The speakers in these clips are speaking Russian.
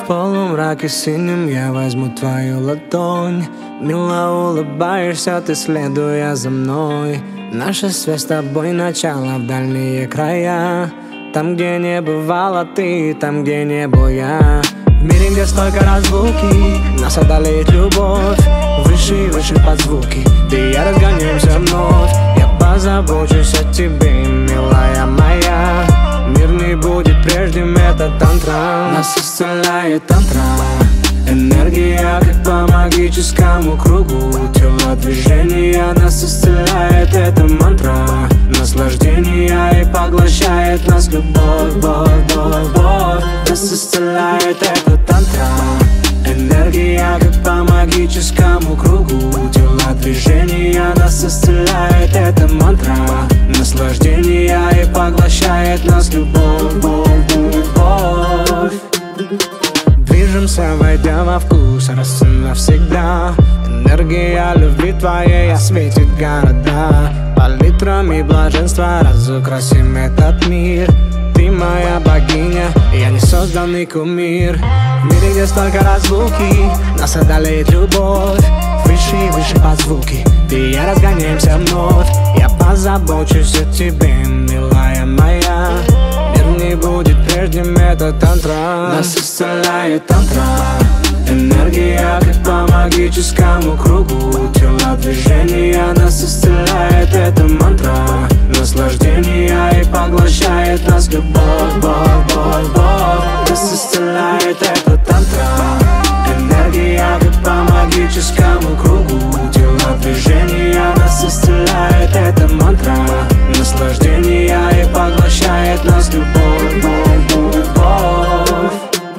В полумраке синим я возьму твою ладонь. Мило улыбаешься ты, следуя за мной. Наша связь с тобой начало в дальние края. Там, где не бывала ты, там, где не был я. В мире, где столько разлуки, нас одолеет любовь. Выше и выше под звуки, ты и я разгоняемся вновь. Я позабочусь о тебе, милая моя. Мир не будет прежним, это тантра. Нас исцеляет тантра. Энергия, как по магическому кругу. Телодвижения нас исцеляет, это мантра. Наслаждение и поглощает нас любовь, любовь. Нас исцеляет, это тантра. Энергия, как по магическому кругу. Телодвижения нас исцеляет, это мантра. Наслаждение и поглощает нас любовь, любовь. Движемся, войдя во вкус, раз и навсегда. Энергия любви твоей осветит города. Палитрами блаженства разукрасим этот мир. Ты моя богиня, я не созданный кумир. В мире, где столько разлуки, нас одолеет любовь. Выше и выше под звуки, ты и я разгоняемся вновь. Я позабочусь о тебе, милая моя. Мир не будет прежним, это тантра. Нас исцеляет тантра. Энергия, как по магическому кругу. Телодвижения нас исцеляет, это мантра. Наслаждение и поглощает нас любовь, любовь. Нас исцеляет, это тантра. Энергия, как по магическому кругу. Телодвижения нас исцеляет, это мантра. Наслаждение и поглощает нас любовь, любовь.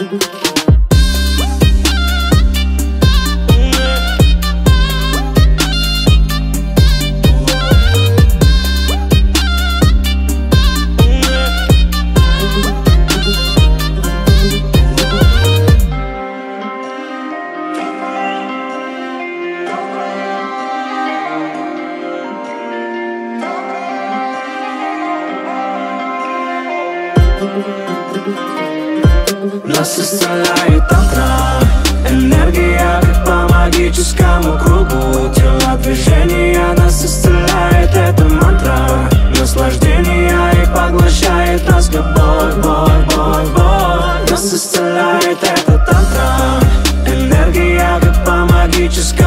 Нас исцеляет тантра. Энергия, как по магическому кругу. Телодвижения нас исцеляет, это мантра. Наслаждение и поглощает нас любовь, любовь. Нас исцеляет, это тантра. Энергия, как по магическому